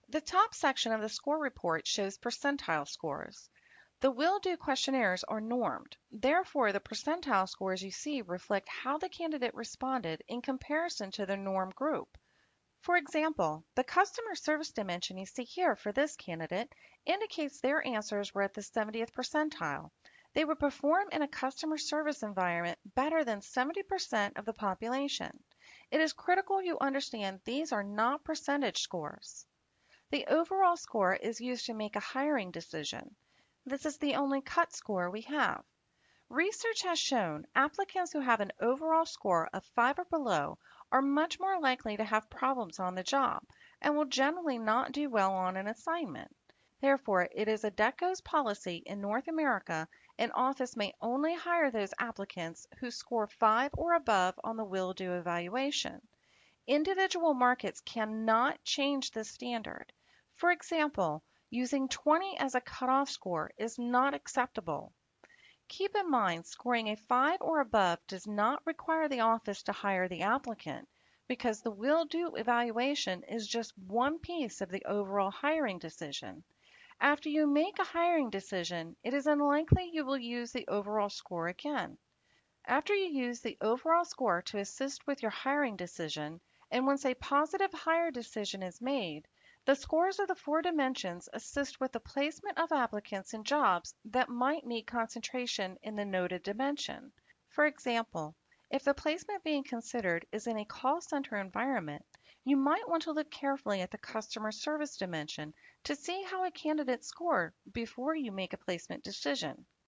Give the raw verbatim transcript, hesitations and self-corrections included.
The top section of the score report shows percentile scores. The will-do questionnaires are normed. Therefore, the percentile scores you see reflect how the candidate responded in comparison to the norm group. For example, the customer service dimension you see here for this candidate indicates their answers were at the seventieth percentile. They would perform in a customer service environment better than seventy percent of the population. It is critical you understand these are not percentage scores. The overall score is used to make a hiring decision. This is the only cut score we have. Research has shown applicants who have an overall score of five or below are much more likely to have problems on the job and will generally not do well on an assignment. Therefore, it is Adecco's policy in North America an office may only hire those applicants who score five or above on the will-do evaluation. Individual markets cannot change this standard. For example, using twenty as a cutoff score is not acceptable. Keep in mind, scoring a five or above does not require the office to hire the applicant because the will-do evaluation is just one piece of the overall hiring decision. After you make a hiring decision, it is unlikely you will use the overall score again. After you use the overall score to assist with your hiring decision, and once a positive hire decision is made, the scores of the four dimensions assist with the placement of applicants in jobs that might need concentration in the noted dimension. For example, if the placement being considered is in a call center environment, you might want to look carefully at the customer service dimension to see how a candidate scored before you make a placement decision.